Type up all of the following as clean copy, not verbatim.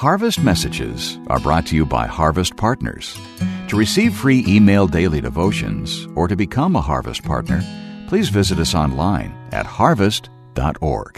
Harvest Messages are brought to you by Harvest Partners. To receive free email daily devotions or to become a Harvest Partner, please visit us online at harvest.org.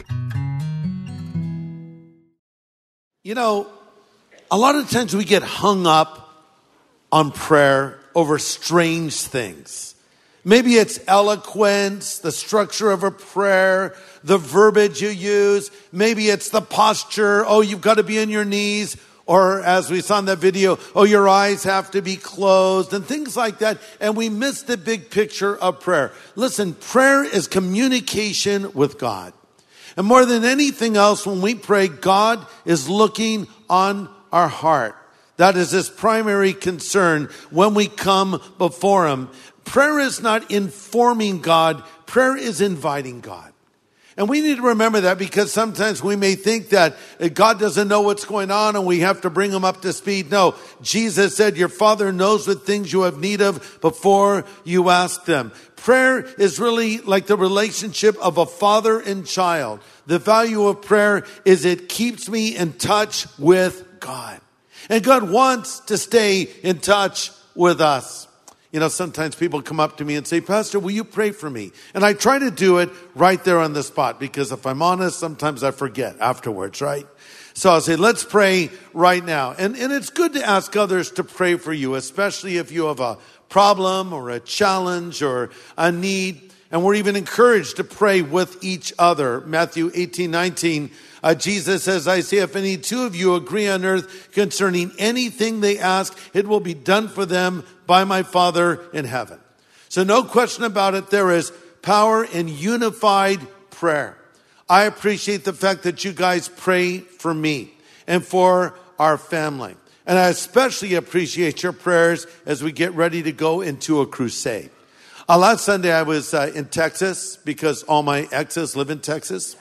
You know, a lot of times we get hung up on prayer over strange things. Maybe it's eloquence, the structure of a prayer, the verbiage you use. Maybe it's the posture. Oh, you've got to be on your knees. Or as we saw in that video, oh, your eyes have to be closed and things like that. And we miss the big picture of prayer. Listen, prayer is communication with God. And more than anything else, when we pray, God is looking on our heart. That is his primary concern when we come before him. Prayer is not informing God. Prayer is inviting God. And we need to remember that because sometimes we may think that God doesn't know what's going on and we have to bring him up to speed. No, Jesus said, your Father knows what things you have need of before you ask them. Prayer is really like the relationship of a father and child. The value of prayer is it keeps me in touch with God. And God wants to stay in touch with us. You know, sometimes people come up to me and say, Pastor, will you pray for me? And I try to do it right there on the spot because if I'm honest, sometimes I forget afterwards, right? So I'll say, let's pray right now. And it's good to ask others to pray for you, especially if you have a problem or a challenge or a need. And we're even encouraged to pray with each other. Matthew 18:19, Jesus says, I say, if any two of you agree on earth concerning anything they ask, it will be done for them by my Father in heaven. So no question about it, there is power in unified prayer. I appreciate the fact that you guys pray for me and for our family. And I especially appreciate your prayers as we get ready to go into a crusade. Last Sunday I was in Texas because all my exes live in Texas.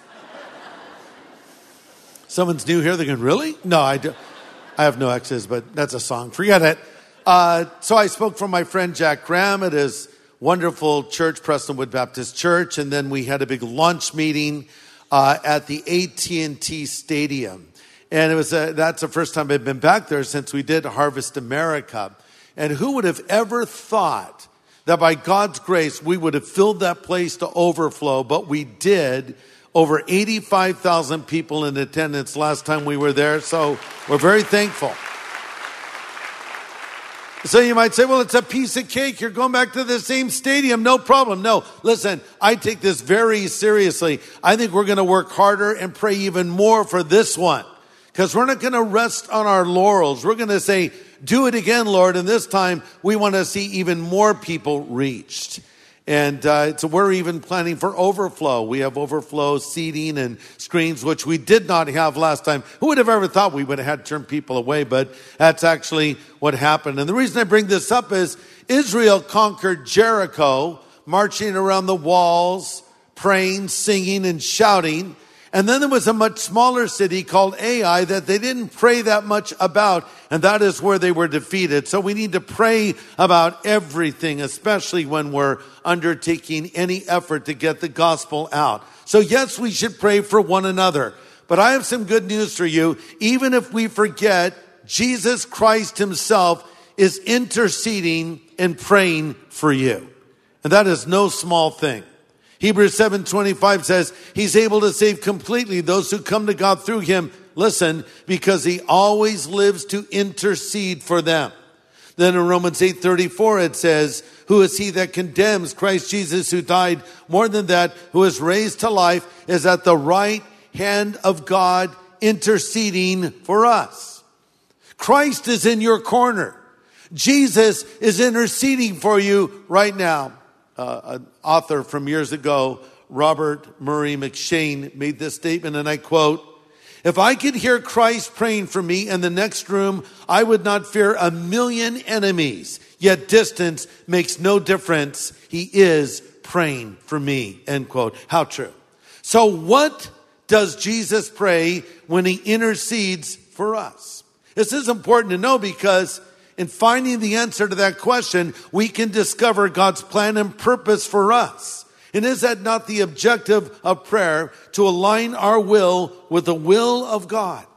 Someone's new here, they're going, really? No, I have no exes, but that's a song. Forget it. So I spoke from my friend Jack Graham at his wonderful church, Prestonwood Baptist Church, and then we had a big launch meeting at the AT&T Stadium. And it was that's the first time I've been back there since we did Harvest America. And who would have ever thought that by God's grace we would have filled that place to overflow, but we did. Over 85,000 people in attendance last time we were there, so we're very thankful. So you might say, well, it's a piece of cake. You're going back to the same stadium. No problem. No, listen, I take this very seriously. I think we're going to work harder and pray even more for this one because we're not going to rest on our laurels. We're going to say, do it again, Lord, and this time we want to see even more people reached. And so we're even planning for overflow. We have overflow seating and screens, which we did not have last time. Who would have ever thought we would have had to turn people away? But that's actually what happened. And the reason I bring this up is Israel conquered Jericho, marching around the walls, praying, singing, and shouting. And then there was a much smaller city called Ai that they didn't pray that much about, and that is where they were defeated. So we need to pray about everything, especially when we're undertaking any effort to get the gospel out. So yes, we should pray for one another. But I have some good news for you. Even if we forget, Jesus Christ himself is interceding and praying for you. And that is no small thing. Hebrews 7:25 says, he's able to save completely those who come to God through him. Listen, because he always lives to intercede for them. Then in Romans 8:34 it says, who is he that condemns? Christ Jesus, who died. More than that, who is raised to life, is at the right hand of God interceding for us. Christ is in your corner. Jesus is interceding for you right now. An author from years ago, Robert Murray McShane, made this statement, and I quote, if I could hear Christ praying for me in the next room, I would not fear a million enemies. Yet distance makes no difference. He is praying for me, end quote. How true. So what does Jesus pray when he intercedes for us? This is important to know because in finding the answer to that question, we can discover God's plan and purpose for us. And is that not the objective of prayer, to align our will with the will of God?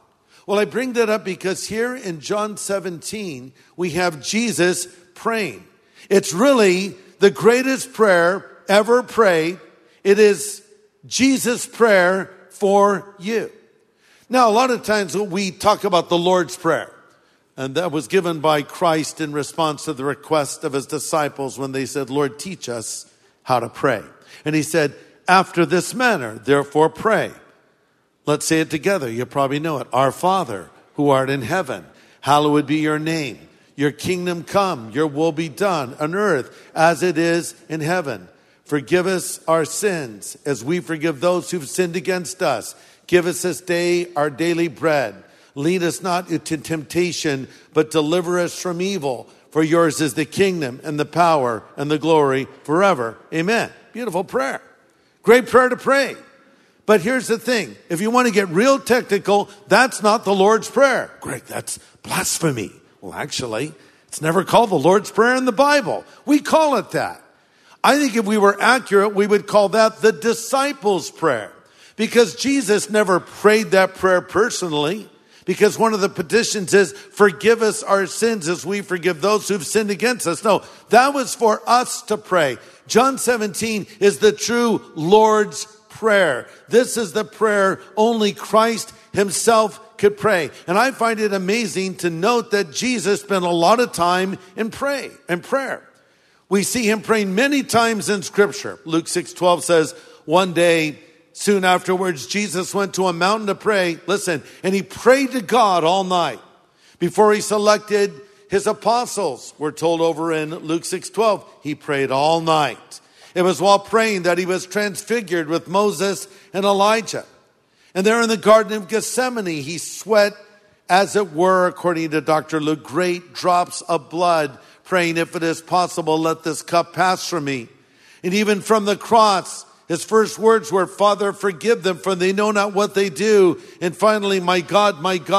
Well, I bring that up because here in John 17, we have Jesus praying. It's really the greatest prayer ever prayed. It is Jesus' prayer for you. Now, a lot of times we talk about the Lord's Prayer, and that was given by Christ in response to the request of his disciples when they said, Lord, teach us how to pray. And he said, after this manner, therefore pray. Let's say it together. You probably know it. Our Father, who art in heaven, hallowed be your name. Your kingdom come, your will be done on earth as it is in heaven. Forgive us our sins as we forgive those who've sinned against us. Give us this day our daily bread. Lead us not into temptation, but deliver us from evil. For yours is the kingdom and the power and the glory forever. Amen. Beautiful prayer. Great prayer to pray. But here's the thing. If you want to get real technical, that's not the Lord's Prayer. Greg, that's blasphemy. Well, actually, it's never called the Lord's Prayer in the Bible. We call it that. I think if we were accurate, we would call that the disciples' prayer. Because Jesus never prayed that prayer personally. Because one of the petitions is, forgive us our sins as we forgive those who've sinned against us. No, that was for us to pray. John 17 is the true Lord's Prayer. This is the prayer only Christ himself could pray. And I find it amazing to note that Jesus spent a lot of time in prayer. We see him praying many times in Scripture. Luke 6:12 says, one day, soon afterwards, Jesus went to a mountain to pray. Listen, and he prayed to God all night before he selected his apostles. We're told over in Luke 6:12, he prayed all night. It was while praying that he was transfigured with Moses and Elijah. And there in the Garden of Gethsemane, he sweat, as it were, according to Dr. Luke, great drops of blood, praying, if it is possible, let this cup pass from me. And even from the cross, his first words were, Father, forgive them, for they know not what they do. And finally, my God,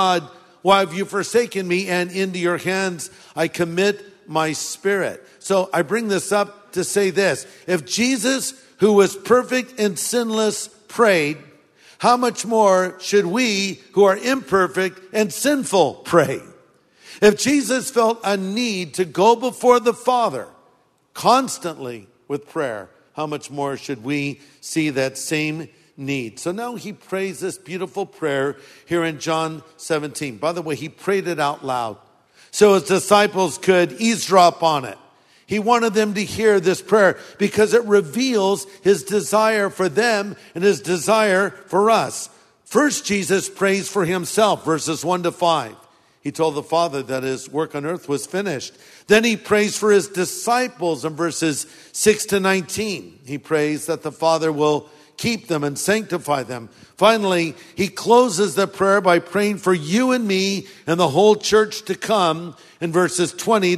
why have you forsaken me? And into your hands I commit my spirit. So I bring this up to say this. If Jesus, who was perfect and sinless, prayed, how much more should we, who are imperfect and sinful, pray? If Jesus felt a need to go before the Father constantly with prayer, how much more should we see that same need? So now he prays this beautiful prayer here in John 17. By the way, he prayed it out loud so his disciples could eavesdrop on it. He wanted them to hear this prayer because it reveals his desire for them and his desire for us. First, Jesus prays for himself, verses 1-5. He told the Father that his work on earth was finished. Then he prays for his disciples in verses 6-19. He prays that the Father will keep them and sanctify them. Finally, he closes the prayer by praying for you and me and the whole church to come in verses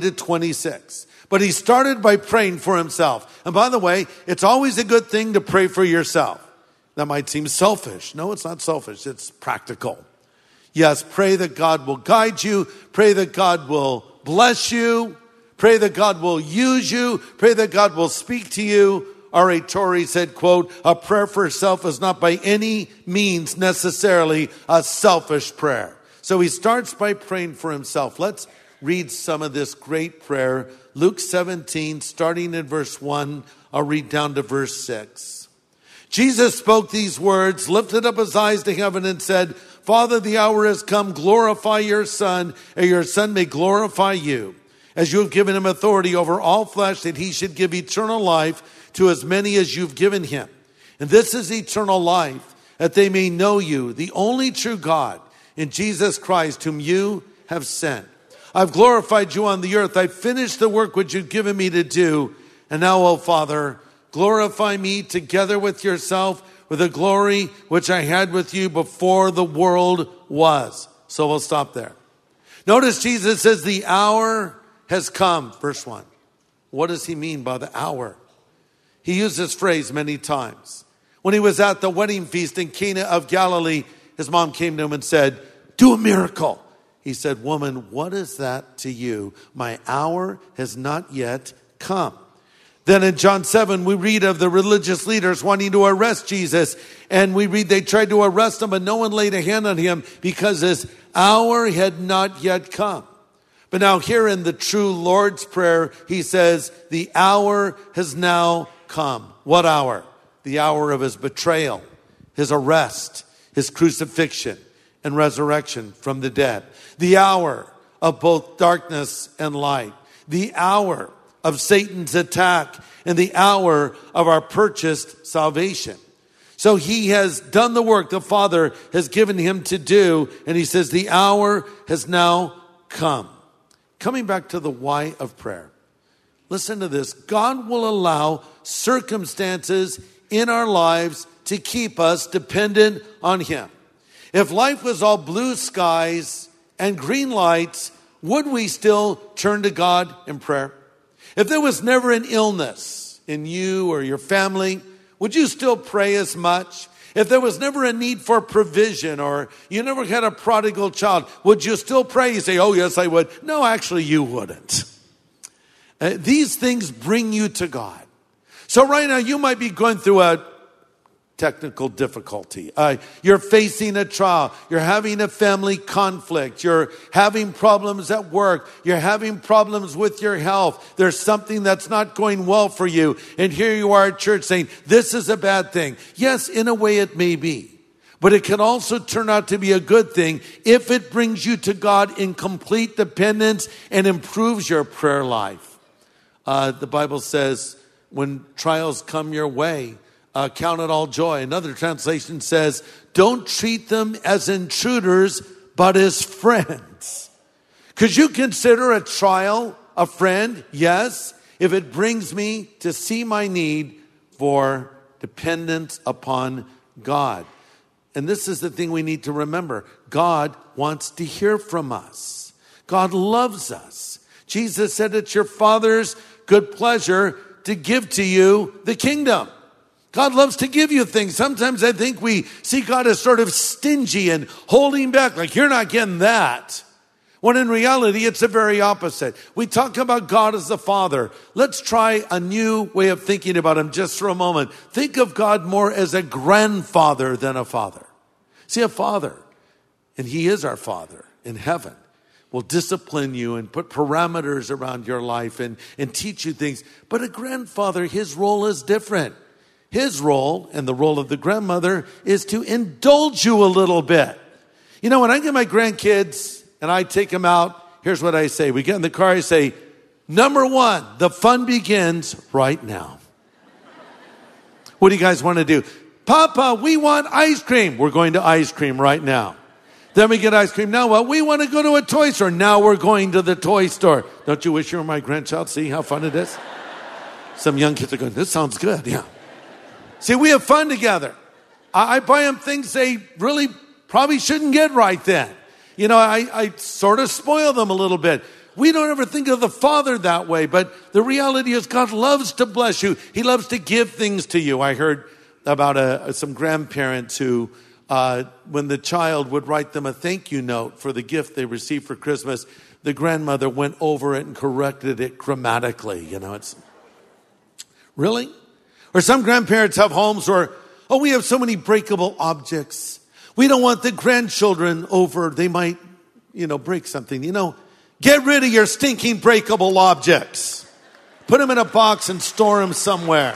20-26. But he started by praying for himself. And by the way, it's always a good thing to pray for yourself. That might seem selfish. No, it's not selfish. It's practical. Yes, pray that God will guide you. Pray that God will bless you. Pray that God will use you. Pray that God will speak to you. R.A. Torrey said, quote, a prayer for self is not by any means necessarily a selfish prayer. So he starts by praying for himself. Let's read some of this great prayer. Luke 17, starting in verse 1, I'll read down to verse 6. Jesus spoke these words, lifted up his eyes to heaven and said, Father, the hour has come, glorify your Son, and your Son may glorify you, as you have given him authority over all flesh, that he should give eternal life to as many as you've given him. And this is eternal life, that they may know you, the only true God, in Jesus Christ, whom you have sent. I've glorified you on the earth. I've finished the work which you've given me to do. And now, O Father, glorify me together with yourself with the glory which I had with you before the world was. So we'll stop there. Notice Jesus says the hour has come. Verse 1. What does he mean by the hour? He used this phrase many times. When he was at the wedding feast in Cana of Galilee, his mom came to him and said, do a miracle. He said, woman, what is that to you? My hour has not yet come. Then in John 7, we read of the religious leaders wanting to arrest Jesus. And we read they tried to arrest him, but no one laid a hand on him because his hour had not yet come. But now here in the true Lord's Prayer, he says, the hour has now come. What hour? The hour of his betrayal, his arrest, his crucifixion, and resurrection from the dead. The hour of both darkness and light. The hour of Satan's attack and the hour of our purchased salvation. So he has done the work the Father has given him to do, and he says the hour has now come. Coming back to the why of prayer. Listen to this. God will allow circumstances in our lives to keep us dependent on him. If life was all blue skies and green lights, would we still turn to God in prayer? If there was never an illness in you or your family, would you still pray as much? If there was never a need for provision or you never had a prodigal child, would you still pray? You say, oh, yes, I would. No, actually, you wouldn't. These things bring you to God. So right now, you might be going through a technical difficulty. You're facing a trial. You're having a family conflict. You're having problems at work. You're having problems with your health. There's something that's not going well for you. And here you are at church saying, this is a bad thing. Yes, in a way it may be. But it can also turn out to be a good thing if it brings you to God in complete dependence and improves your prayer life. The Bible says, when trials come your way, count it all joy. Another translation says, don't treat them as intruders, but as friends. Could you consider a trial a friend? Yes, if it brings me to see my need for dependence upon God. And this is the thing we need to remember. God wants to hear from us. God loves us. Jesus said it's your Father's good pleasure to give to you the kingdom. God loves to give you things. Sometimes I think we see God as sort of stingy and holding back, like you're not getting that. When in reality, it's the very opposite. We talk about God as the Father. Let's try a new way of thinking about him just for a moment. Think of God more as a grandfather than a father. See, a father, and he is our Father in heaven, will discipline you and put parameters around your life and teach you things. But a grandfather, his role is different. His role and the role of the grandmother is to indulge you a little bit. You know, when I get my grandkids and I take them out, here's what I say. We get in the car, I say, number one, the fun begins right now. What do you guys want to do? Papa, we want ice cream. We're going to ice cream right now. Then we get ice cream. Now what? We want to go to a toy store. Now we're going to the toy store. Don't you wish you were my grandchild? See how fun it is? Some young kids are going, this sounds good. Yeah. See, we have fun together. I buy them things they really probably shouldn't get right then. You know, I sort of spoil them a little bit. We don't ever think of the Father that way, but the reality is God loves to bless you. He loves to give things to you. I heard about some grandparents who, when the child would write them a thank you note for the gift they received for Christmas, the grandmother went over it and corrected it grammatically. You know, it's really? Or some grandparents have homes where, we have so many breakable objects. We don't want the grandchildren over. They might, break something. Get rid of your stinking breakable objects. Put them in a box and store them somewhere.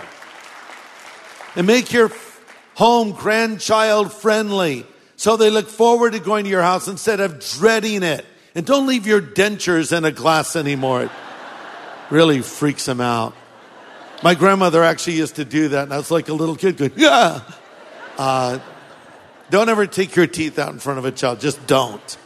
And make your home grandchild friendly so they look forward to going to your house instead of dreading it. And don't leave your dentures in a glass anymore. It really freaks them out. My grandmother actually used to do that, and I was like a little kid going, yeah. Don't ever take your teeth out in front of a child. Just don't.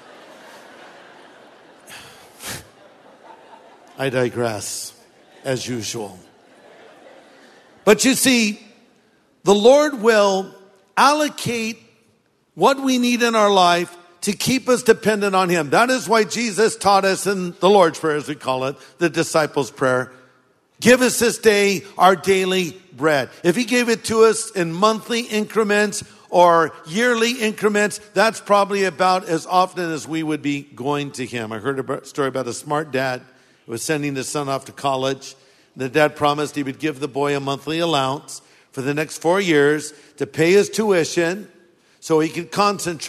I digress, as usual. But you see, the Lord will allocate what we need in our life to keep us dependent on him. That is why Jesus taught us in the Lord's Prayer, as we call it, the disciples' prayer. Give us this day our daily bread. If he gave it to us in monthly increments or yearly increments, that's probably about as often as we would be going to him. I heard a story about a smart dad who was sending his son off to college. The dad promised he would give the boy a monthly allowance for the next 4 years to pay his tuition so he could concentrate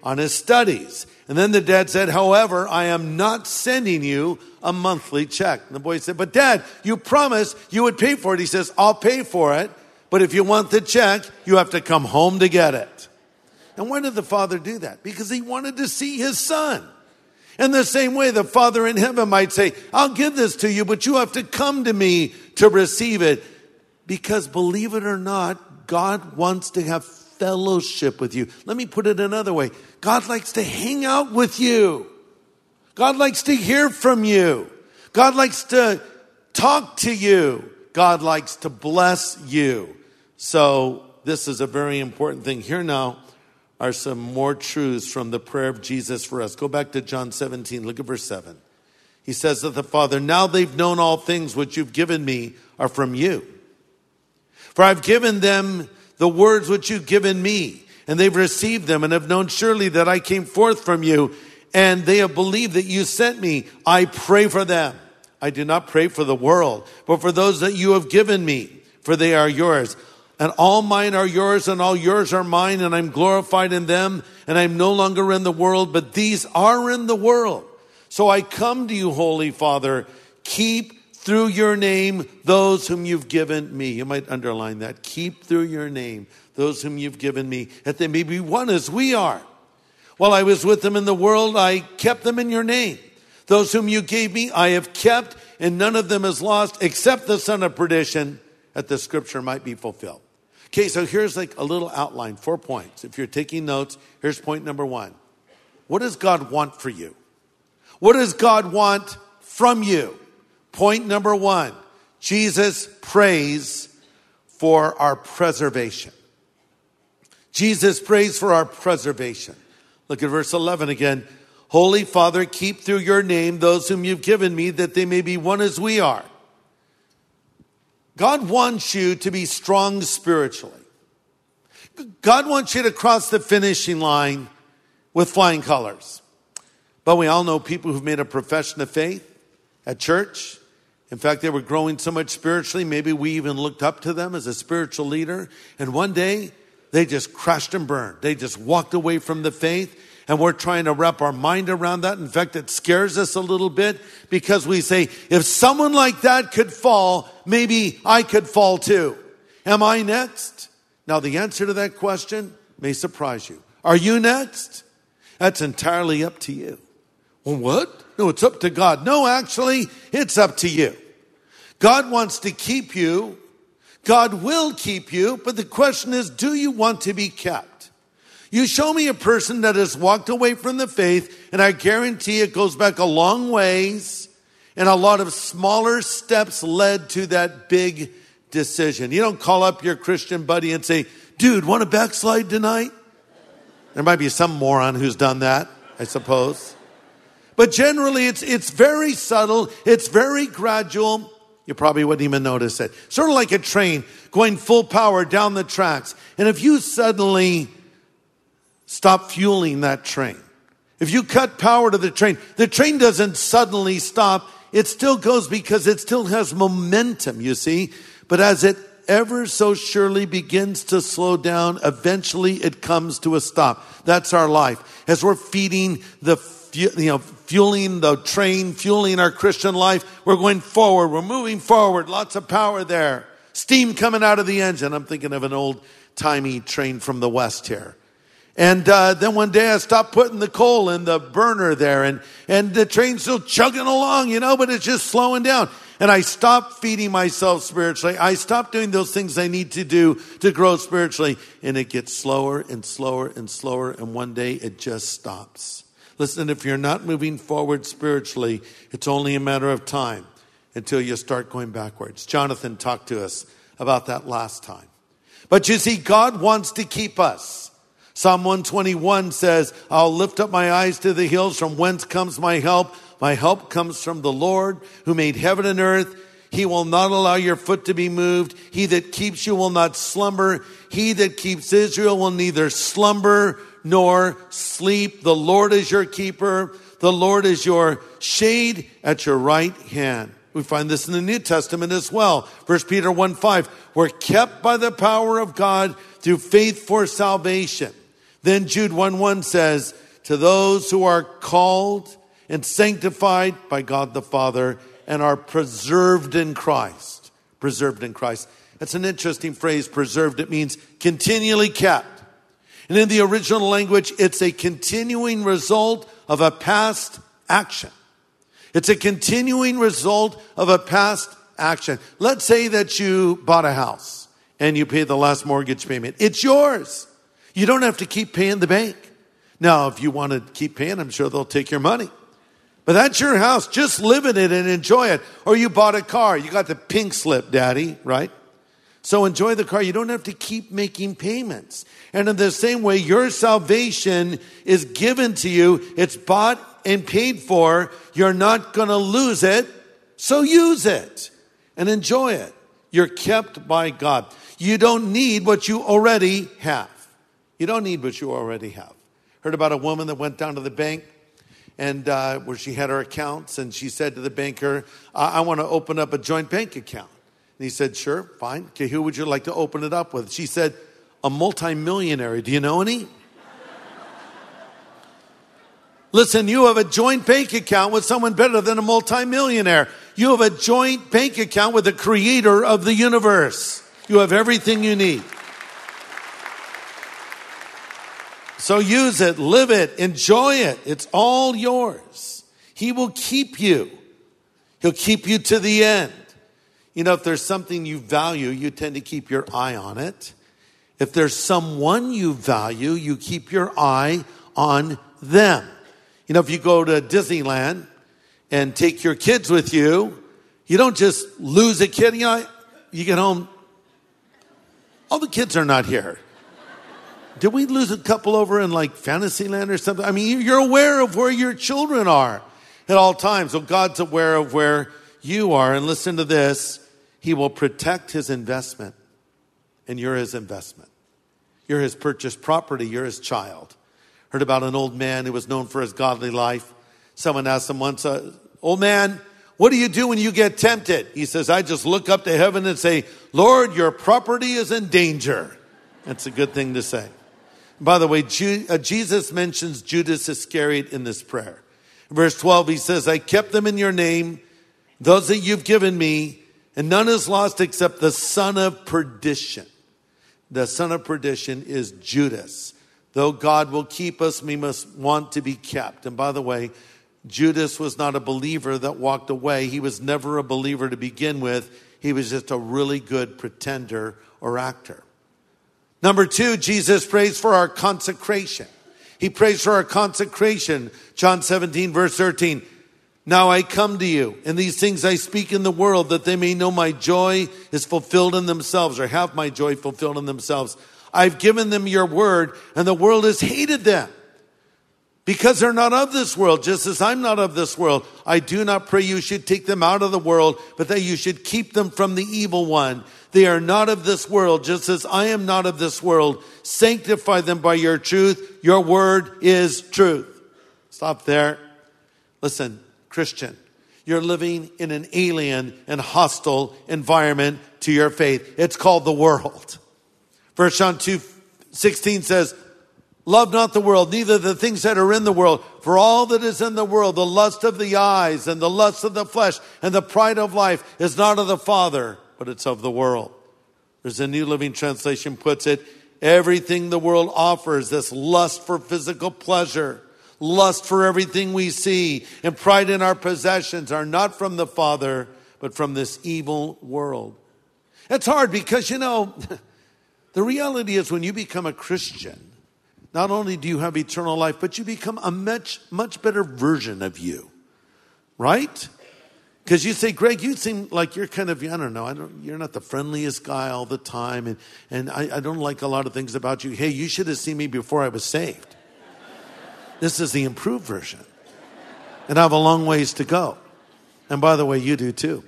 on his studies. And then the dad said, however, I am not sending you a monthly check. And the boy said, but Dad, you promised you would pay for it. He says, I'll pay for it, but if you want the check, you have to come home to get it. And why did the father do that? Because he wanted to see his son. In the same way, the Father in heaven might say, I'll give this to you, but you have to come to me to receive it. Because believe it or not, God wants to have fellowship with you. Let me put it another way. God likes to hang out with you. God likes to hear from you. God likes to talk to you. God likes to bless you. So this is a very important thing. Here now are some more truths from the prayer of Jesus for us. Go back to John 17. Look at verse 7. He says to the Father, now they've known all things which you've given me are from you. For I've given them the words which you've given me, and they've received them and have known surely that I came forth from you, and they have believed that you sent me. I pray for them. I do not pray for the world, but for those that you have given me, for they are yours. And all mine are yours, and all yours are mine, and I'm glorified in them, and I'm no longer in the world, but these are in the world. So I come to you, Holy Father, keep through your name those whom you've given me. You might underline that. Keep through your name those whom you've given me, that they may be one as we are. While I was with them in the world, I kept them in your name. Those whom you gave me, I have kept, and none of them is lost, except the son of perdition, that the scripture might be fulfilled. Okay, so here's like a little outline, 4 points. If you're taking notes, here's point number 1. What does God want for you? What does God want from you? Point number 1, Jesus prays for our preservation. Jesus prays for our preservation. Look at verse 11 again. Holy Father, keep through your name those whom you've given me, that they may be one as we are. God wants you to be strong spiritually. God wants you to cross the finishing line with flying colors. But we all know people who've made a profession of faith at church. In fact, they were growing so much spiritually, maybe we even looked up to them as a spiritual leader. And one day, they just crashed and burned. They just walked away from the faith. And we're trying to wrap our mind around that. In fact, it scares us a little bit because we say, if someone like that could fall, maybe I could fall too. Am I next? Now, the answer to that question may surprise you. Are you next? That's entirely up to you. Well, what? No, it's up to God. No, actually, it's up to you. God wants to keep you. God will keep you. But the question is, do you want to be kept? You show me a person that has walked away from the faith, and I guarantee it goes back a long ways, and a lot of smaller steps led to that big decision. You don't call up your Christian buddy and say, dude, want to backslide tonight? There might be some moron who's done that, I suppose. But generally, it's very subtle. It's very gradual. You probably wouldn't even notice it. Sort of like a train going full power down the tracks. And if you suddenly stop fueling that train, if you cut power to the train doesn't suddenly stop. It still goes because it still has momentum, you see. But as it ever so surely begins to slow down, eventually it comes to a stop. That's our life. As we're feeding fueling the train, fueling our Christian life, we're going forward. We're moving forward. Lots of power there. Steam coming out of the engine. I'm thinking of an old-timey train from the West here. And then one day I stopped putting the coal in the burner there, and the train's still chugging along, but it's just slowing down. And I stopped feeding myself spiritually. I stopped doing those things I need to do to grow spiritually. And it gets slower and slower and slower, and one day it just stops. Listen, if you're not moving forward spiritually, it's only a matter of time until you start going backwards. Jonathan talked to us about that last time. But you see, God wants to keep us. Psalm 121 says, I'll lift up my eyes to the hills, from whence comes my help. My help comes from the Lord who made heaven and earth. He will not allow your foot to be moved. He that keeps you will not slumber. He that keeps Israel will neither slumber nor sleep. The Lord is your keeper. The Lord is your shade at your right hand. We find this in the New Testament as well. 1 Peter 1:5. We're kept by the power of God through faith for salvation. Then Jude 1:1 says, to those who are called and sanctified by God the Father and are preserved in Christ. Preserved in Christ. That's an interesting phrase, preserved. It means continually kept. And in the original language, it's a continuing result of a past action. It's a continuing result of a past action. Let's say that you bought a house and you paid the last mortgage payment. It's yours. You don't have to keep paying the bank. Now, if you want to keep paying, I'm sure they'll take your money. But that's your house. Just live in it and enjoy it. Or you bought a car. You got the pink slip, Daddy, right? So enjoy the car. You don't have to keep making payments. And in the same way, your salvation is given to you. It's bought and paid for. You're not going to lose it. So use it and enjoy it. You're kept by God. You don't need what you already have. You don't need what you already have. Heard about a woman that went down to the bank and where she had her accounts, and she said to the banker, I want to open up a joint bank account. And he said, sure, fine. Okay, who would you like to open it up with? She said, a multimillionaire. Do you know any? Listen, you have a joint bank account with someone better than a multimillionaire. You have a joint bank account with the creator of the universe. You have everything you need. So use it, live it, enjoy it. It's all yours. He will keep you. He'll keep you to the end. You know, if there's something you value, you tend to keep your eye on it. If there's someone you value, you keep your eye on them. You know, if you go to Disneyland and take your kids with you, you don't just lose a kid. You know, you get home, all the kids are not here. Did we lose a couple over in like Fantasyland or something? I mean, you're aware of where your children are at all times. So God's aware of where you are. And listen to this. He will protect his investment. And you're his investment. You're his purchased property. You're his child. Heard about an old man who was known for his godly life. Someone asked him once, old man, what do you do when you get tempted? He says, I just look up to heaven and say, Lord, your property is in danger. That's a good thing to say. By the way, Jesus mentions Judas Iscariot in this prayer. In verse 12, he says, I kept them in your name, those that you've given me, and none is lost except the son of perdition. The son of perdition is Judas. Though God will keep us, we must want to be kept. And by the way, Judas was not a believer that walked away. He was never a believer to begin with. He was just a really good pretender or actor. Number 2, Jesus prays for our consecration. He prays for our consecration. John 17, verse 13. Now I come to you, and these things I speak in the world, that they may know my joy is fulfilled in themselves, or have my joy fulfilled in themselves. I've given them your word, and the world has hated them, because they're not of this world, just as I'm not of this world. I do not pray you should take them out of the world, but that you should keep them from the evil one. They are not of this world, just as I am not of this world. Sanctify them by your truth. Your word is truth. Stop there. Listen, Christian, you're living in an alien and hostile environment to your faith. It's called the world. 1 John 2:16 says, love not the world, neither the things that are in the world. For all that is in the world, the lust of the eyes and the lust of the flesh and the pride of life is not of the Father, but it's of the world. There's a New Living Translation puts it, everything the world offers, this lust for physical pleasure, lust for everything we see, and pride in our possessions are not from the Father, but from this evil world. It's hard because, you know, the reality is when you become a Christian, not only do you have eternal life, but you become a much, much better version of you. Right? Because you say, Greg, you seem like you're kind of, I don't know, you're not the friendliest guy all the time, and I don't like a lot of things about you. Hey, you should have seen me before I was saved. This is the improved version. And I have a long ways to go. And by the way, you do too.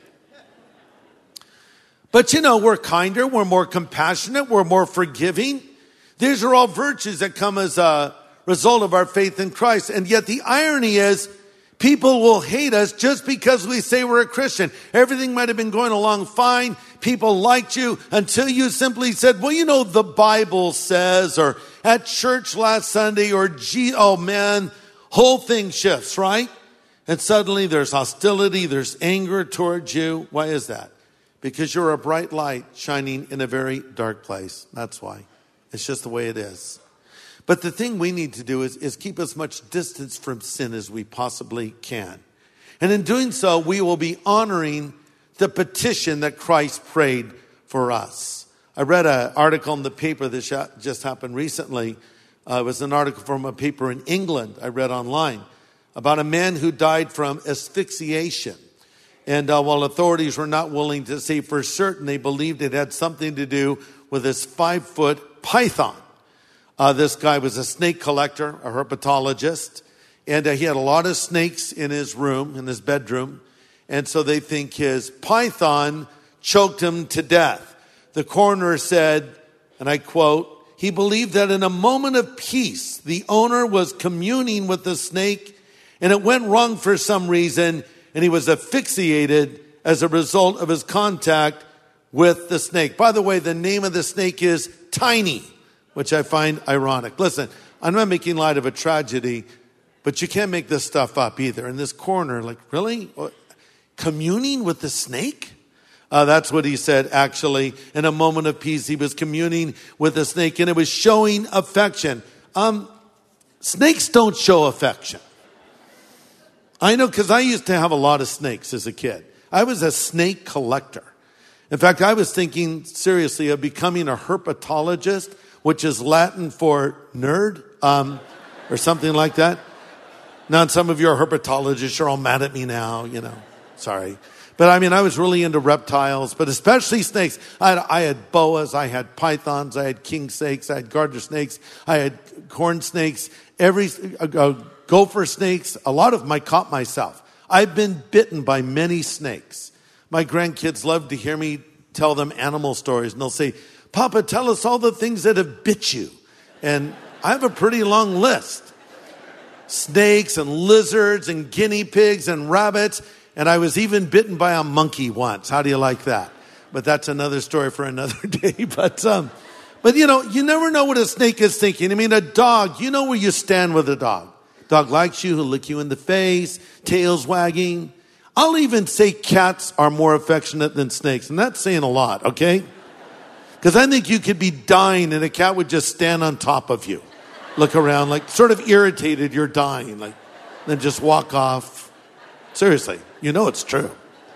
But you know, we're kinder, we're more compassionate, we're more forgiving. These are all virtues that come as a result of our faith in Christ. And yet the irony is, people will hate us just because we say we're a Christian. Everything might have been going along fine. People liked you until you simply said, well, you know, the Bible says, or at church last Sunday, or oh man, whole thing shifts, right? And suddenly there's hostility, there's anger towards you. Why is that? Because you're a bright light shining in a very dark place. That's why. It's just the way it is. But the thing we need to do is keep as much distance from sin as we possibly can. And in doing so, we will be honoring the petition that Christ prayed for us. I read an article in the paper that just happened recently. It was an article from a paper in England I read online about a man who died from asphyxiation. And while authorities were not willing to say for certain, they believed it had something to do with this 5-foot python. This guy was a snake collector, a herpetologist, and he had a lot of snakes in his room, in his bedroom. And so they think his python choked him to death. The coroner said, and I quote, he believed that in a moment of peace, the owner was communing with the snake, and it went wrong for some reason, and he was asphyxiated as a result of his contact with the snake. By the way, the name of the snake is Tiny, which I find ironic. Listen, I'm not making light of a tragedy, but you can't make this stuff up either. And this coroner, like, really? Communing with the snake? That's what he said, actually. In a moment of peace, he was communing with the snake, and it was showing affection. Snakes don't show affection. I know, because I used to have a lot of snakes as a kid. I was a snake collector. In fact, I was thinking seriously of becoming a herpetologist, which is Latin for nerd, or something like that. Now, some of you are herpetologists, you're all mad at me now, sorry. But I was really into reptiles, but especially snakes. I had boas, I had pythons, I had king snakes, I had garter snakes, I had corn snakes, gopher snakes. A lot of them I caught myself. I've been bitten by many snakes. My grandkids love to hear me tell them animal stories, and they'll say, Papa, tell us all the things that have bit you. And I have a pretty long list. Snakes and lizards and guinea pigs and rabbits. And I was even bitten by a monkey once. How do you like that? But that's another story for another day. But you never know what a snake is thinking. A dog, you know where you stand with a dog. Dog likes you, he'll lick you in the face, tails wagging. I'll even say cats are more affectionate than snakes. And that's saying a lot, okay? Because I think you could be dying and a cat would just stand on top of you. Look around, like sort of irritated you're dying. Like, then just walk off. Seriously, it's true.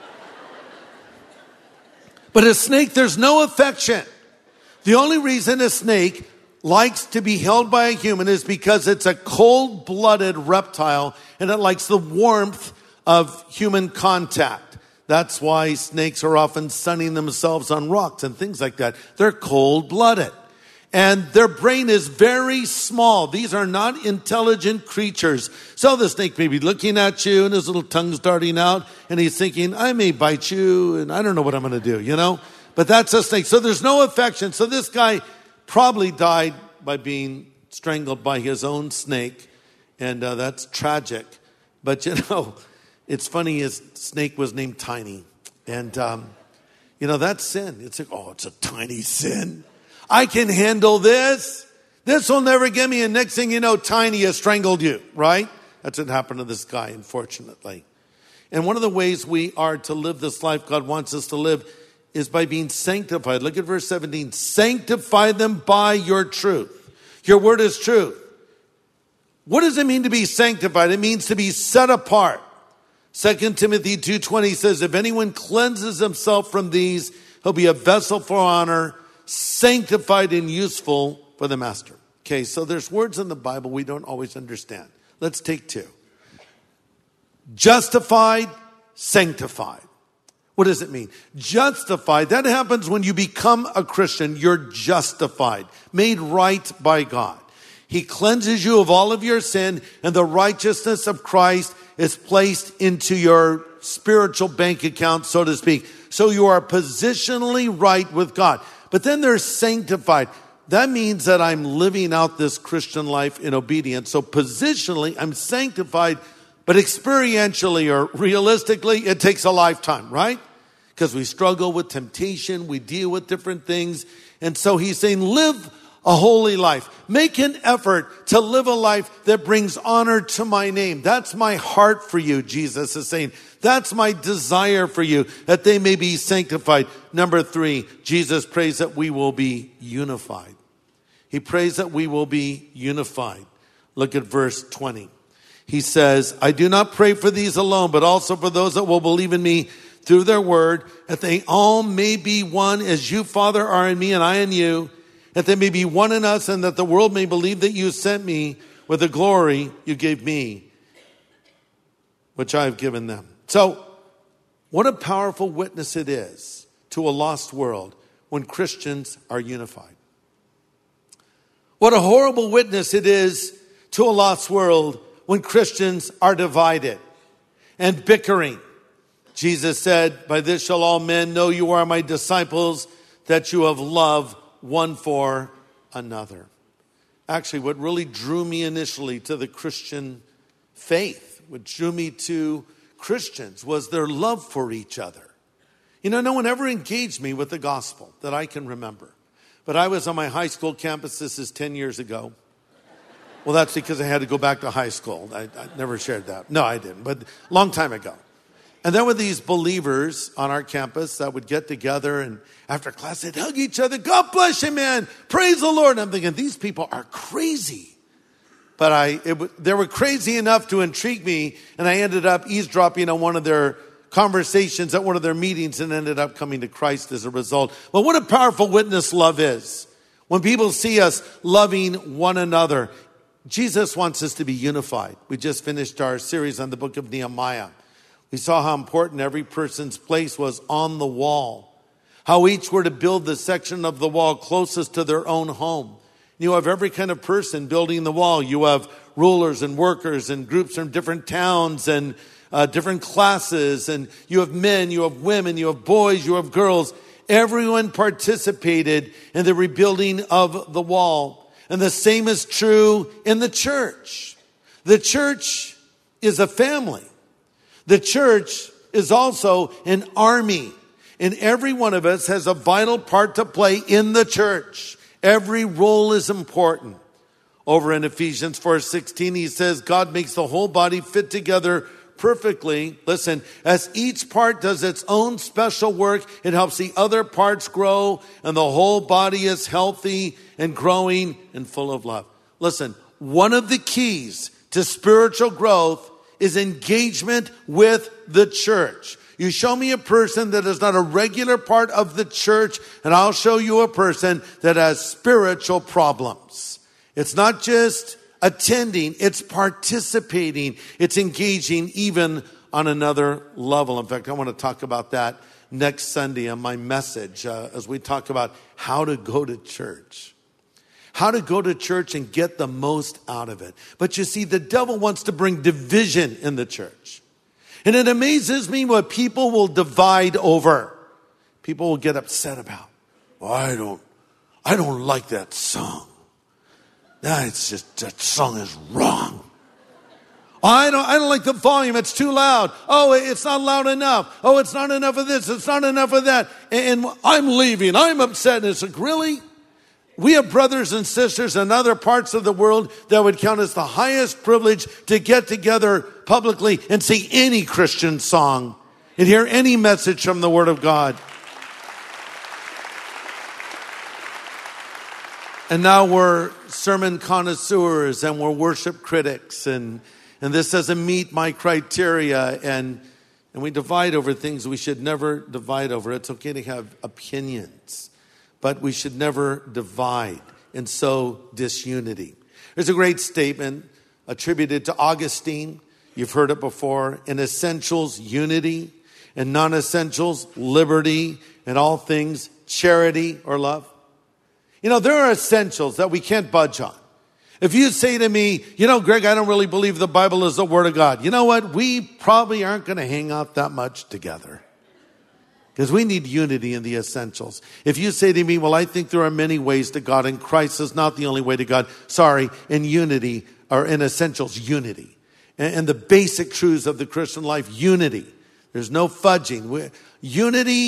But a snake, there's no affection. The only reason a snake likes to be held by a human is because it's a cold-blooded reptile and it likes the warmth of human contact. That's why snakes are often sunning themselves on rocks and things like that. They're cold-blooded. And their brain is very small. These are not intelligent creatures. So the snake may be looking at you and his little tongue's darting out and he's thinking, I may bite you and I don't know what I'm going to do, But that's a snake. So there's no affection. So this guy probably died by being strangled by his own snake. And that's tragic. But it's funny, his snake was named Tiny. And, that's sin. It's like, it's a tiny sin. I can handle this. This will never get me. And next thing you know, Tiny has strangled you, right? That's what happened to this guy, unfortunately. And one of the ways we are to live this life God wants us to live is by being sanctified. Look at verse 17. Sanctify them by your truth. Your word is truth. What does it mean to be sanctified? It means to be set apart. 2 Timothy 2:20 says, if anyone cleanses himself from these, he'll be a vessel for honor, sanctified and useful for the master. Okay, so there's words in the Bible we don't always understand. Let's take two. Justified, sanctified. What does it mean? Justified, that happens when you become a Christian. You're justified, made right by God. He cleanses you of all of your sin, and the righteousness of Christ is placed into your spiritual bank account, so to speak. So you are positionally right with God. But then there's sanctified. That means that I'm living out this Christian life in obedience. So positionally, I'm sanctified, but experientially or realistically, it takes a lifetime, right? Because we struggle with temptation, we deal with different things. And so he's saying, live a holy life. Make an effort to live a life that brings honor to my name. That's my heart for you, Jesus is saying. That's my desire for you, that they may be sanctified. Number 3, Jesus prays that we will be unified. He prays that we will be unified. Look at verse 20. He says, I do not pray for these alone, but also for those that will believe in me through their word, that they all may be one as you, Father, are in me and I in you, that they may be one in us, and that the world may believe that you sent me with the glory you gave me, which I have given them. So, what a powerful witness it is to a lost world when Christians are unified. What a horrible witness it is to a lost world when Christians are divided and bickering. Jesus said, by this shall all men know you are my disciples, that you have love one for another. Actually, what really drew me initially to the Christian faith, what drew me to Christians, was their love for each other. You know, no one ever engaged me with the gospel that I can remember. But I was on my high school campus, this is 10 years ago. Well, that's because I had to go back to high school. I never shared that. No, I didn't, but a long time ago. And there were these believers on our campus that would get together, and after class, they'd hug each other. God bless you, man. Praise the Lord. And I'm thinking, these people are crazy. But they were crazy enough to intrigue me, and I ended up eavesdropping on one of their conversations at one of their meetings and ended up coming to Christ as a result. But what a powerful witness love is. When people see us loving one another, Jesus wants us to be unified. We just finished our series on the book of Nehemiah. We saw how important every person's place was on the wall, how each were to build the section of the wall closest to their own home. You have every kind of person building the wall. You have rulers and workers and groups from different towns and different classes. And you have men, you have women, you have boys, you have girls. Everyone participated in the rebuilding of the wall. And the same is true in the church. The church is a family. The church is also an army. And every one of us has a vital part to play in the church. Every role is important. Over in Ephesians 4:16, he says, God makes the whole body fit together perfectly. Listen, as each part does its own special work, it helps the other parts grow, and the whole body is healthy and growing and full of love. Listen, one of the keys to spiritual growth is engagement with the church. You show me a person that is not a regular part of the church, and I'll show you a person that has spiritual problems. It's not just attending, it's participating, it's engaging even on another level. In fact, I want to talk about that next Sunday on my message as we talk about how to go to church. How to go to church and get the most out of it. But you see, the devil wants to bring division in the church. And it amazes me what people will divide over. People will get upset about. Oh, I don't like that song. It's just, that song is wrong. I don't like the volume. It's too loud. Oh, it's not loud enough. Oh, it's not enough of this. It's not enough of that. And I'm leaving. I'm upset. And it's like, really? We have brothers and sisters in other parts of the world that would count as the highest privilege to get together publicly and sing any Christian song and hear any message from the Word of God. And now we're sermon connoisseurs and we're worship critics, and this doesn't meet my criteria, and we divide over things we should never divide over. It's okay to have opinions, but we should never divide and sow disunity. There's a great statement attributed to Augustine. You've heard it before. In essentials, unity. In non-essentials, liberty. In all things, charity or love. You know, there are essentials that we can't budge on. If you say to me, Greg, I don't really believe the Bible is the Word of God. You know what? We probably aren't going to hang out that much together. Because we need unity in the essentials. If you say to me, well, I think there are many ways to God and Christ is not the only way to God. Sorry, in unity, or in essentials, unity. And the basic truths of the Christian life, unity. There's no fudging. Unity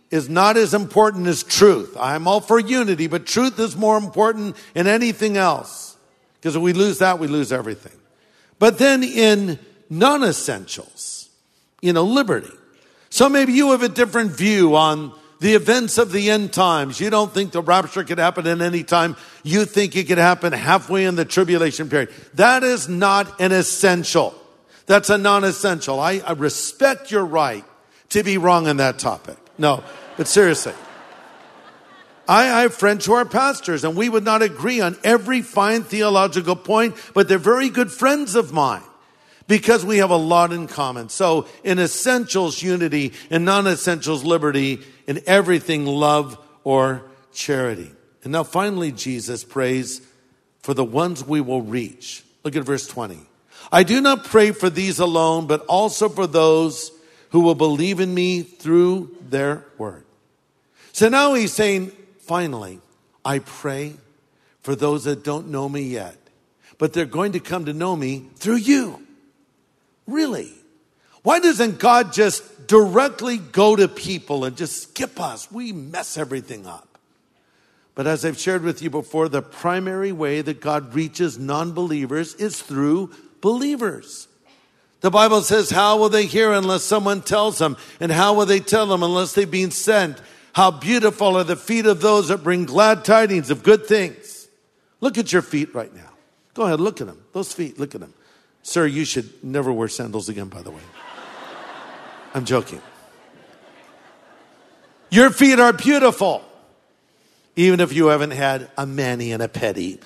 is not as important as truth. I'm all for unity, but truth is more important than anything else. Because if we lose that, we lose everything. But then in non-essentials, liberty. So maybe you have a different view on the events of the end times. You don't think the rapture could happen at any time. You think it could happen halfway in the tribulation period. That is not an essential. That's a non-essential. I respect your right to be wrong on that topic. No, but seriously. I have friends who are pastors, and we would not agree on every fine theological point, but they're very good friends of mine because we have a lot in common. So in essentials, unity. In non-essentials, liberty. In everything, love or charity. And now finally, Jesus prays for the ones we will reach. Look at verse 20. I do not pray for these alone, but also for those who will believe in me through their word. So now he's saying, finally, I pray for those that don't know me yet, but they're going to come to know me through you. Really? Why doesn't God just directly go to people and just skip us? We mess everything up. But as I've shared with you before, the primary way that God reaches non-believers is through believers. The Bible says, how will they hear unless someone tells them? And how will they tell them unless they've been sent? How beautiful are the feet of those that bring glad tidings of good things. Look at your feet right now. Go ahead, look at them. Those feet, look at them. Sir, you should never wear sandals again, by the way. I'm joking. Your feet are beautiful. Even if you haven't had a mani and a pedi.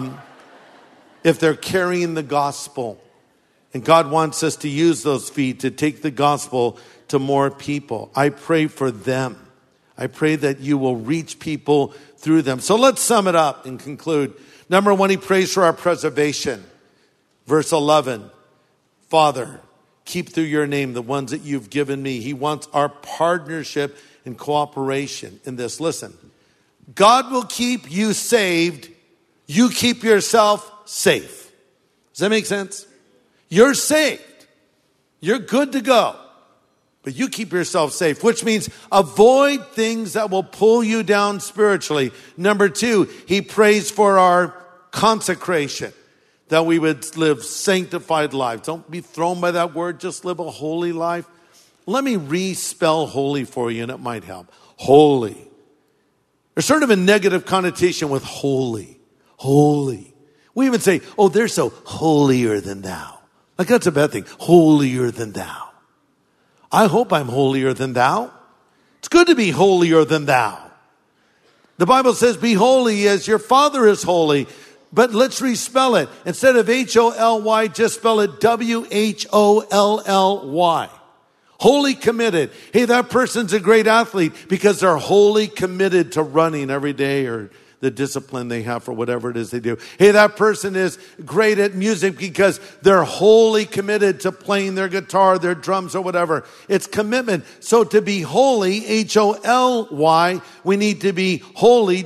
If they're carrying the gospel. And God wants us to use those feet to take the gospel to more people. I pray for them. I pray that you will reach people through them. So let's sum it up and conclude. Number one, he prays for our preservation. Verse 11, Father, keep through your name the ones that you've given me. He wants our partnership and cooperation in this. Listen, God will keep you saved. You keep yourself safe. Does that make sense? You're saved. You're good to go. But you keep yourself safe, which means avoid things that will pull you down spiritually. Number two, he prays for our consecration, that we would live sanctified lives. Don't be thrown by that word. Just live a holy life. Let me re-spell holy for you, and it might help. Holy. There's sort of a negative connotation with holy. Holy. We even say, oh, they're so holier than thou. Like that's a bad thing. Holier than thou. I hope I'm holier than thou. It's good to be holier than thou. The Bible says, be holy as your Father is holy. But let's respell it. Instead of H-O-L-Y, just spell it W-H-O-L-L-Y. Wholly committed. Hey, that person's a great athlete because they're wholly committed to running every day or the discipline they have for whatever it is they do. Hey, that person is great at music because they're wholly committed to playing their guitar, their drums, or whatever. It's commitment. So to be holy, H-O-L-Y, we need to be holy,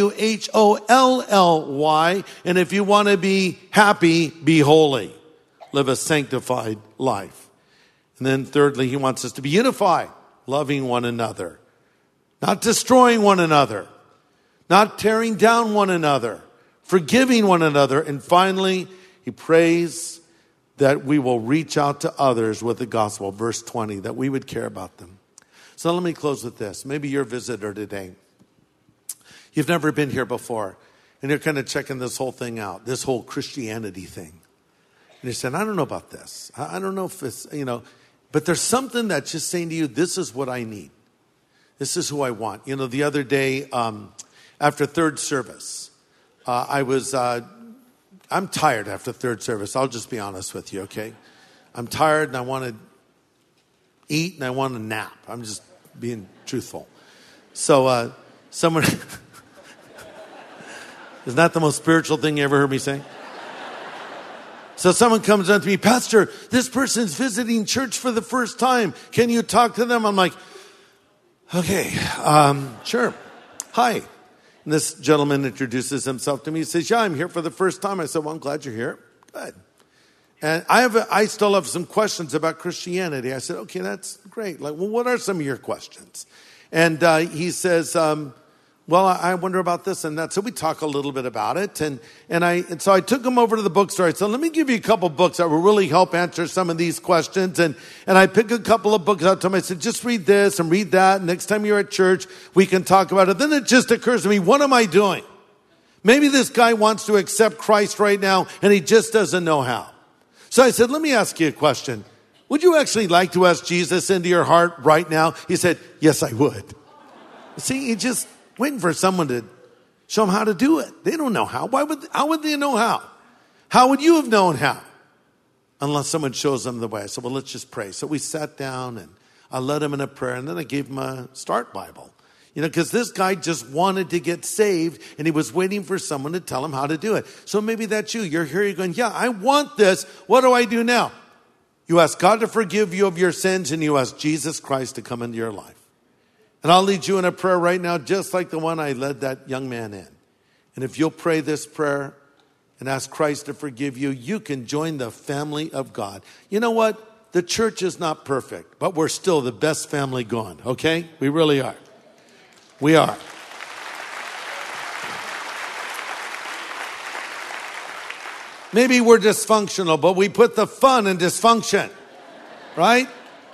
W-H-O-L-L-Y. And if you want to be happy, be holy. Live a sanctified life. And then thirdly, he wants us to be unified, loving one another, not destroying one another, not tearing down one another, forgiving one another. And finally, he prays that we will reach out to others with the gospel. Verse 20, that we would care about them. So let me close with this. Maybe you're a visitor today. You've never been here before. And you're kind of checking this whole thing out, this whole Christianity thing. And you're saying, I don't know about this. I don't know if it's, but there's something that's just saying to you, this is what I need. This is who I want. The other day, after third service, I'm tired after third service. I'll just be honest with you, okay? I'm tired and I want to eat and I want to nap. I'm just being truthful. So someone, isn't that the most spiritual thing you ever heard me say? So someone comes up to me, Pastor, this person's visiting church for the first time. Can you talk to them? I'm like, okay, sure. Hi. And this gentleman introduces himself to me. He says, yeah, I'm here for the first time. I said, well, I'm glad you're here. Good. And I still have some questions about Christianity. I said, okay, that's great. Like, well, what are some of your questions? And he says, well, I wonder about this and that. So we talk a little bit about it. And so I took him over to the bookstore. I said, let me give you a couple books that will really help answer some of these questions. And I picked a couple of books out to him. I said, just read this and read that. And next time you're at church, we can talk about it. Then it just occurs to me, what am I doing? Maybe this guy wants to accept Christ right now and he just doesn't know how. So I said, let me ask you a question. Would you actually like to ask Jesus into your heart right now? He said, yes, I would. See, he just waiting for someone to show them how to do it. They don't know how. How would they know how? How would you have known how? Unless someone shows them the way. I said, well, let's just pray. So we sat down and I led him in a prayer and then I gave him a start Bible. Because this guy just wanted to get saved and he was waiting for someone to tell him how to do it. So maybe that's you. You're here, you're going, yeah, I want this. What do I do now? You ask God to forgive you of your sins and you ask Jesus Christ to come into your life. And I'll lead you in a prayer right now, just like the one I led that young man in. And if you'll pray this prayer and ask Christ to forgive you, you can join the family of God. You know what? The church is not perfect, but we're still the best family going, okay? We really are. We are. Maybe we're dysfunctional, but we put the fun in dysfunction, right?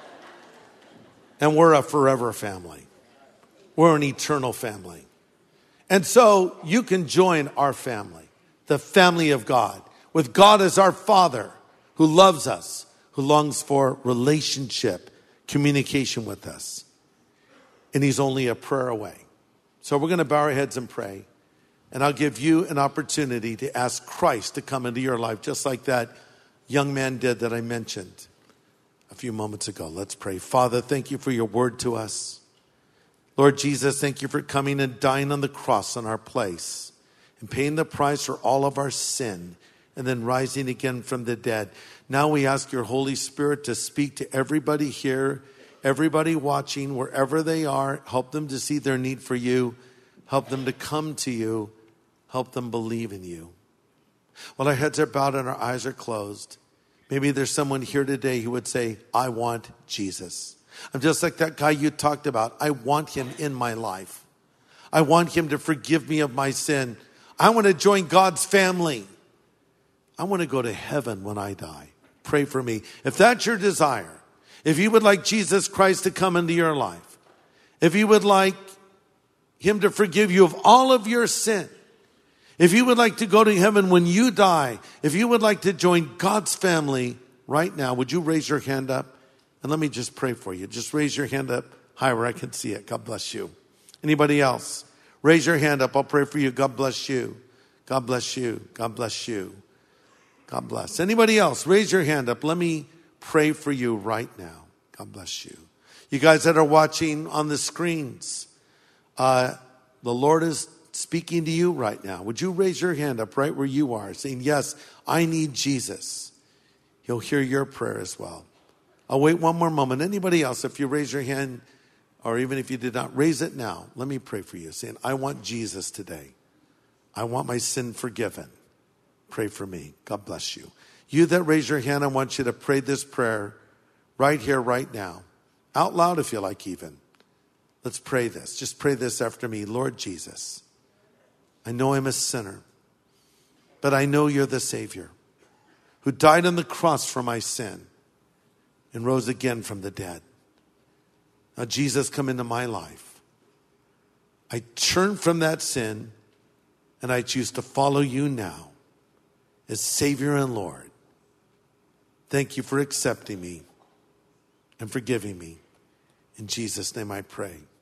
And we're a forever family. We're an eternal family. And so you can join our family, the family of God, with God as our Father who loves us, who longs for relationship, communication with us. And he's only a prayer away. So we're going to bow our heads and pray. And I'll give you an opportunity to ask Christ to come into your life, just like that young man did that I mentioned a few moments ago. Let's pray. Father, thank you for your word to us. Lord Jesus, thank you for coming and dying on the cross in our place and paying the price for all of our sin and then rising again from the dead. Now we ask your Holy Spirit to speak to everybody here, everybody watching, wherever they are. Help them to see their need for you. Help them to come to you. Help them believe in you. While our heads are bowed and our eyes are closed, maybe there's someone here today who would say, I want Jesus. I'm just like that guy you talked about. I want him in my life. I want him to forgive me of my sin. I want to join God's family. I want to go to heaven when I die. Pray for me. If that's your desire, if you would like Jesus Christ to come into your life, if you would like him to forgive you of all of your sin, if you would like to go to heaven when you die, if you would like to join God's family right now, would you raise your hand up? And let me just pray for you. Just raise your hand up high where I can see it. God bless you. Anybody else? Raise your hand up. I'll pray for you. God bless you. God bless you. God bless you. God bless. Anybody else? Raise your hand up. Let me pray for you right now. God bless you. You guys that are watching on the screens, the Lord is speaking to you right now. Would you raise your hand up right where you are, saying, yes, I need Jesus. He'll hear your prayer as well. I'll wait one more moment. Anybody else, if you raise your hand, or even if you did not, raise it now. Let me pray for you, saying, I want Jesus today. I want my sin forgiven. Pray for me. God bless you. You that raise your hand, I want you to pray this prayer right here, right now. Out loud if you like even. Let's pray this. Just pray this after me. Lord Jesus, I know I'm a sinner, but I know you're the Savior who died on the cross for my sin and rose again from the dead. Now, Jesus, come into my life. I turn from that sin and I choose to follow you now as Savior and Lord. Thank you for accepting me and forgiving me. In Jesus' name I pray.